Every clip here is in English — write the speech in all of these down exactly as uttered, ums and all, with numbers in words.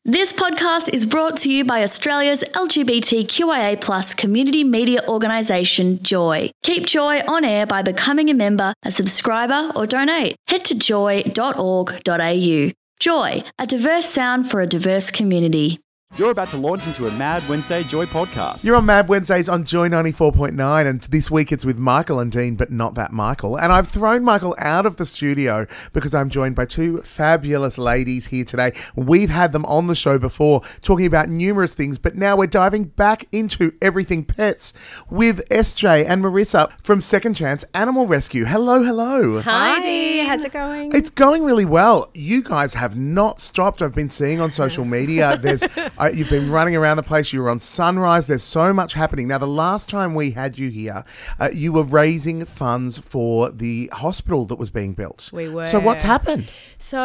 This podcast is brought to you by Australia's L G B T Q I A plus community media organisation, Joy. Keep Joy on air by becoming a member, a subscriber or donate. Head to joy dot org dot a u. Joy, a diverse sound for a diverse community. You're about to launch into a Mad Wednesday Joy podcast. You're on Mad Wednesdays on Joy ninety-four point nine, and this week it's with Michael and Dean, but not that Michael. And I've thrown Michael out of the studio because I'm joined by two fabulous ladies here today. We've had them on the show before talking about numerous things, but now we're diving back into everything pets with S J and Marissa from Second Chance Animal Rescue. Hello, hello. Hi, Dee. How's it going? It's going really well. You guys have not stopped. I've been seeing on social media. There's... Uh, you've been running around the place. You were on Sunrise. There's so much happening. Now, the last time we had you here, uh, you were raising funds for the hospital that was being built. We were. So what's happened? So,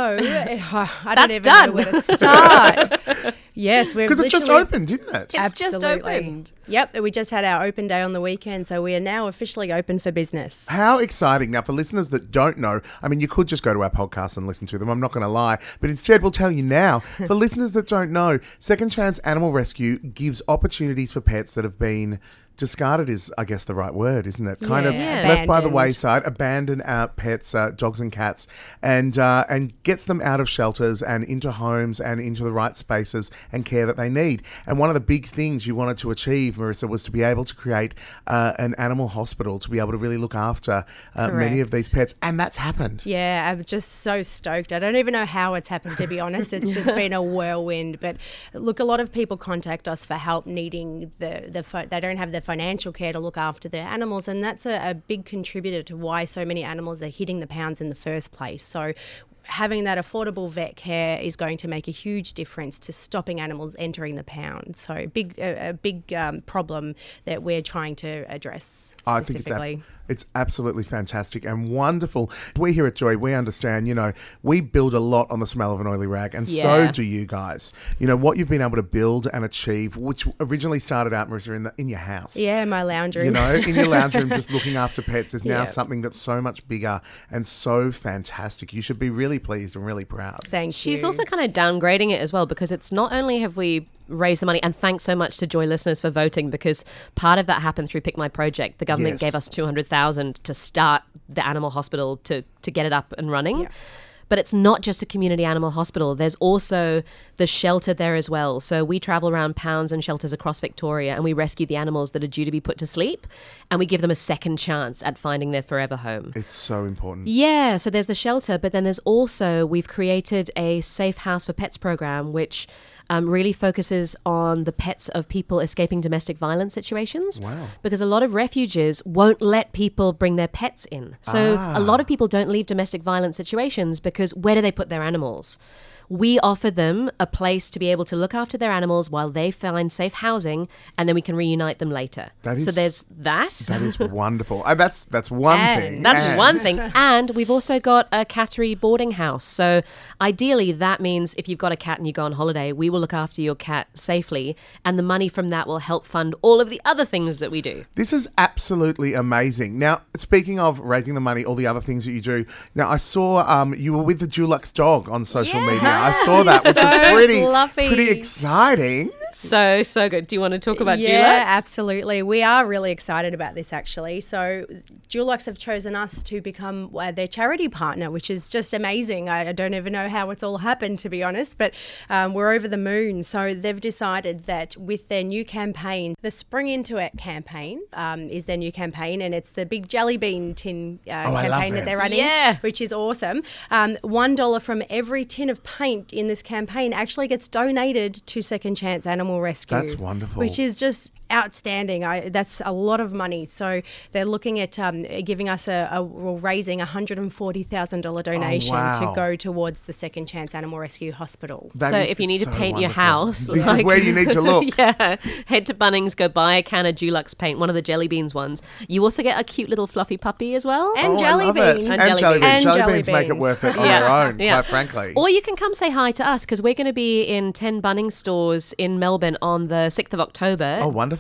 I don't That's even done. know where to start. Yes, we've Because it just literally- opened, didn't it? It's just Absolutely. opened. Yep, we just had our open day on the weekend, so we are now officially open for business. How exciting. Now, for listeners that don't know, I mean, you could just go to our podcast and listen to them. I'm not going to lie. But instead, we'll tell you now. For listeners that don't know, Second Chance Animal Rescue gives opportunities for pets that have been... discarded is, I guess, the right word, isn't it? Kind of Yeah. left by the Abandoned. wayside, abandoned uh, pets, uh, dogs and cats, and uh, and gets them out of shelters and into homes and into the right spaces and care that they need. And one of the big things you wanted to achieve, Marissa, was to be able to create uh, an animal hospital to be able to really look after uh, many of Correct. these pets. And that's happened. Yeah, I'm just so stoked. I don't even know how it's happened, to be honest. It's just been a whirlwind. But look, a lot of people contact us for help needing the, the fi- they don't have the financial care to look after their animals, and that's a, a big contributor to why so many animals are hitting the pounds in the first place. So having that affordable vet care is going to make a huge difference to stopping animals entering the pound. So big, a, a big um, problem that we're trying to address specifically. I think it's, ab- it's absolutely fantastic and wonderful. We here at Joy, we understand, you know, we build a lot on the smell of an oily rag, and Yeah. so do you guys. You know, what you've been able to build and achieve, which originally started out, Marissa, in, the, in your house. Yeah, my lounge room. You know, in your lounge room, just looking after pets is now Yeah. something that's so much bigger and so fantastic. You should be really pleased and really proud. Thank you. She's also kind of downgrading it as well, because it's not only have we raised the money, and thanks so much to Joy listeners for voting, because part of that happened through Pick My Project. The government Yes. gave us two hundred thousand to start the animal hospital to, to get it up and running. Yeah. But it's not just a community animal hospital. There's also the shelter there as well. So we travel around pounds and shelters across Victoria, and we rescue the animals that are due to be put to sleep, and we give them a second chance at finding their forever home. It's so important. Yeah, so there's the shelter, but then there's also, we've created a Safe House for Pets program, which um, really focuses on the pets of people escaping domestic violence situations. Wow. Because a lot of refuges won't let people bring their pets in. So Ah. a lot of people don't leave domestic violence situations because where do they put their animals? We offer them a place to be able to look after their animals while they find safe housing, and then we can reunite them later. That so is- there's that. That is wonderful. Uh, that's that's one And- thing. That's And- one thing. And we've also got a cattery boarding house. So ideally, that means if you've got a cat and you go on holiday, we will look after your cat safely. And the money from that will help fund all of the other things that we do. This is absolutely amazing. Now, speaking of raising the money, all the other things that you do. Now, I saw um, you were with the Dulux dog on social media. I saw that, which was So pretty, fluffy. pretty exciting. So, so good. Do you want to talk about yeah, Dulux? absolutely. We are really excited about this, actually. So Dulux have chosen us to become uh, their charity partner, which is just amazing. I, I don't even know how it's all happened, to be honest, but um, we're over the moon. So they've decided that with their new campaign, the Spring Into It campaign um, is their new campaign, and it's the big jelly bean tin uh, Oh, I love campaign that them. they're running, Yeah. which is awesome. Um, one dollar from every tin of paint in this campaign actually gets donated to Second Chance Animal Rescue. That's wonderful. Which is just outstanding. I, that's a lot of money. So they're looking at um, giving us a, a well, raising a one hundred forty thousand dollars donation Oh, wow. to go towards the Second Chance Animal Rescue Hospital. That So is if you need to so paint your wonderful. house, this is like- where you need to look. Yeah, head to Bunnings, go buy a can of Dulux paint, one of the jelly beans ones. You also get a cute little fluffy puppy as well. And Oh, jelly I love it. beans. And, And jelly jelly beans. beans. Jelly, And jelly beans make it beans. worth it on Yeah. their own, Yeah. quite frankly. Or you can come say hi to us, because we're going to be in ten Bunnings stores in Melbourne on the sixth of October. Oh, wonderful.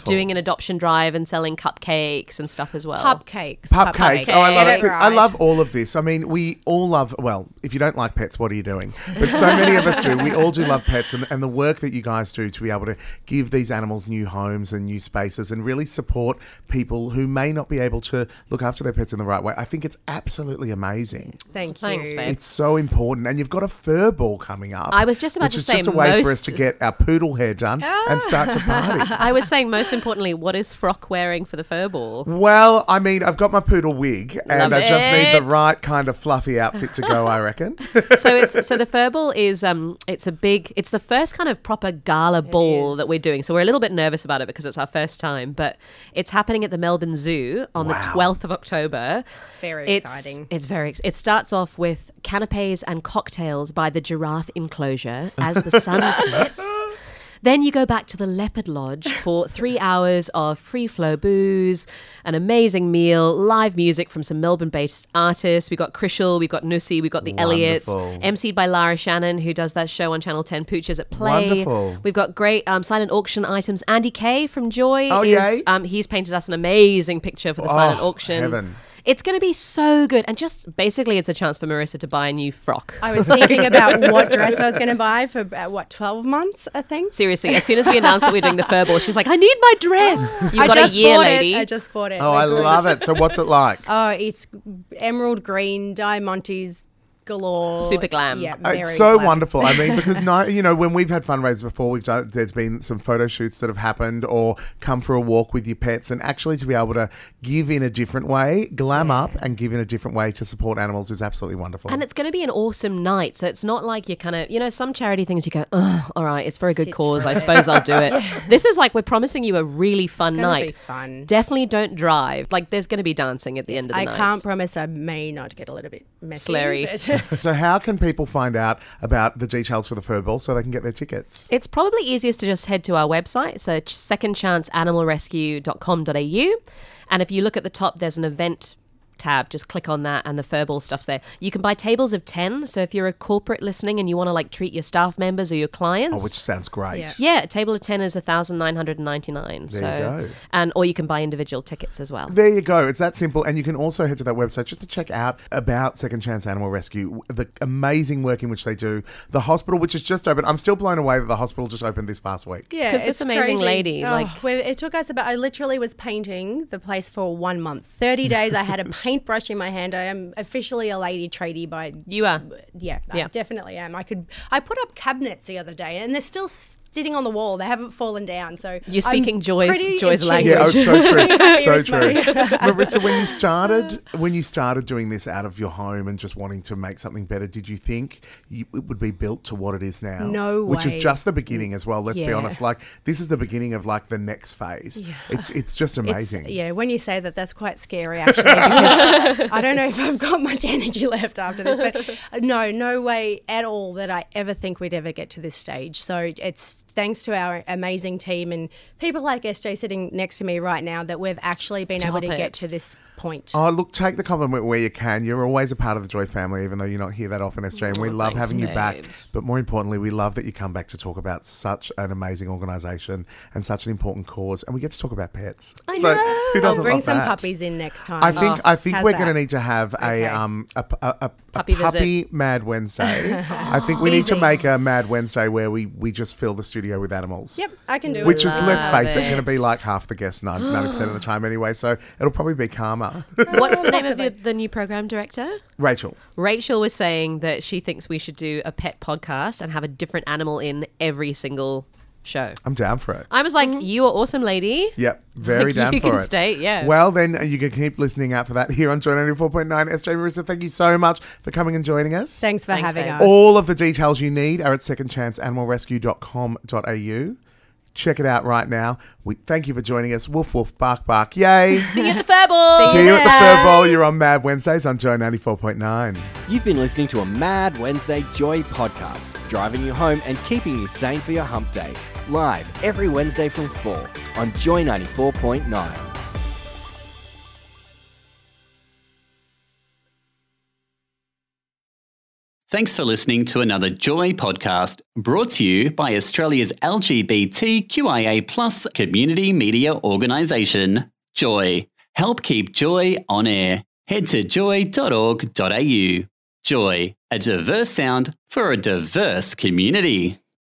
Wonderful. doing an adoption drive and selling cupcakes and stuff as well. Pupcakes. Pupcakes. Oh, I love Get it. it I right. love all of this. I mean, we all love, well, if you don't like pets, what are you doing? But so many of us do. We all do love pets, and, and the work that you guys do to be able to give these animals new homes and new spaces and really support people who may not be able to look after their pets in the right way. I think it's absolutely amazing. Thank you. Thanks, babe. It's so important. And you've got a fur ball coming up. I was just about which to is say just a way for us most- to get our poodle hair done and start to party. I was saying, most importantly, what is Frock wearing for the fur ball? Well, I mean, I've got my poodle wig, and Love I just need it. the right kind of fluffy outfit to go, I reckon. So it's so the fur ball is um it's a big it's the first kind of proper gala ball is. that we're doing. So we're a little bit nervous about it because it's our first time, but it's happening at the Melbourne Zoo on Wow. the twelfth of October. Very It's exciting. it's very ex- it starts off with canapes and cocktails by the giraffe enclosure as the sun sets. Then you go back to the Leopard Lodge for three hours of free flow booze, an amazing meal, live music from some Melbourne-based artists. We've got Krishel, we've got Nusi, we've got the Elliots, Wonderful. emceed by Lara Shannon, who does that show on Channel ten, Pooches at Play. Wonderful. We've got great um, silent auction items. Andy Kay from Joy, Oh, is, yay. um, he's painted us an amazing picture for the silent Oh, auction. heaven. It's going to be so good. And just basically, it's a chance for Marissa to buy a new frock. I was thinking about what dress I was going to buy for about, what, twelve months, I think. Seriously, as soon as we announced that we're doing the fur ball, she's like, I need my dress. You've I got a just year, bought lady. It. I just bought it. Oh, We're I good. love it. So what's it like? Oh, it's emerald green, diamantes galore. Super glam. Yeah, very It's so glam. wonderful. I mean, because no, you know, when we've had fundraisers before, we've done. There's been some photo shoots that have happened, or come for a walk with your pets, and actually to be able to give in a different way, glam up, and give in a different way to support animals is absolutely wonderful. And it's going to be an awesome night. So it's not like you're kind of, you know, some charity things you go, oh, all right, it's for a good Sit cause. I through suppose I'll do it. This is like, we're promising you a really fun gonna night. be fun. Definitely don't drive. Like, there's going to be dancing at the end of the I night. can't promise I may not get a little bit messy. Slurry. but- So how can people find out about the details for the fur ball so they can get their tickets? It's probably easiest to just head to our website, so second chance animal rescue dot com dot a u. And if you look at the top, there's an event tab. Just click on that and the furball stuff's there. You can buy tables of ten. So if you're a corporate listening and you want to like treat your staff members or your clients. Oh, which sounds great. Yeah. Yeah, a table of ten is one thousand nine hundred ninety-nine. There so, you go. And or you can buy individual tickets as well. There you go. It's that simple. And you can also head to that website just to check out about Second Chance Animal Rescue, the amazing work in which they do. The hospital, which is just open. I'm still blown away that the hospital just opened this past week. Yeah, 'cause this it's amazing crazy. lady, Oh, like- we- it took us about. I literally was painting the place for one month, thirty days. I had a paintbrush in my hand. I am officially a lady tradie by. You are. Yeah, Yeah. I definitely am. I could. I put up cabinets the other day, and they're still sitting on the wall. They haven't fallen down. So You're speaking I'm Joy's- pretty Joy's achieved. Yeah, oh, so true, so Here's true. my- Marissa, when you started, when you started doing this out of your home and just wanting to make something better, did you think you, it would be built to what it is now? No Which is way. just the beginning as well. Let's be Yeah. honest. Like this is the beginning of like the next phase. It's it's just It's- amazing. yeah, when you say that, that's quite scary actually. Because I don't know if I've got much energy left after this, but uh, no, no way at all that I ever think we'd ever get to this stage. So it's thanks to our amazing team and people like S J sitting next to me right now that we've actually been Stop able to it. get to this point. Oh, look, take the compliment where you can. You're always a part of the Joy family, even though you're not here that often, S J, and we Oh, love thanks, having you back. babes. But more importantly, we love that you come back to talk about such an amazing organisation and such an important cause, and we get to talk about pets. I so know. who I'll doesn't bring love some that? puppies in next time. I think Oh, I think how's we're going to that? need to have a Okay. um a, a, a, a Puppy puppy, visit. Mad Wednesday. I think we need to Easy. make a Mad Wednesday where we, we just fill the studio with animals. Yep, I can do Which it. is, let's Love face it, going to be it. like half the guests ninety percent of the time anyway, so it'll probably be calmer. What's the name of Possibly. your, the new program director? Rachel. Rachel was saying that she thinks we should do a pet podcast and have a different animal in every single show. I'm down for it. I was like, you are awesome, lady. Yep, very Like, down you for can it. stay, yeah. Well, then you can keep listening out for that here on Joy ninety-four point nine. S J Marissa, thank you so much for coming and joining us. Thanks for Thanks, having babe. us. All of the details you need are at second chance animal rescue dot com dot a u. Check it out right now. We thank you for joining us. Woof woof, bark bark, yay! See you at the fur ball. See See you at the there. Fur Bowl. You're on Mad Wednesdays on Joy ninety-four point nine. You've been listening to a Mad Wednesday Joy podcast, driving you home and keeping you sane for your hump day. Live every Wednesday from four on Joy ninety-four point nine. Thanks for listening to another Joy podcast brought to you by Australia's L G B T Q I A plus community media organisation, Joy. Help keep Joy on air. Head to joy dot org dot a u. Joy, a diverse sound for a diverse community.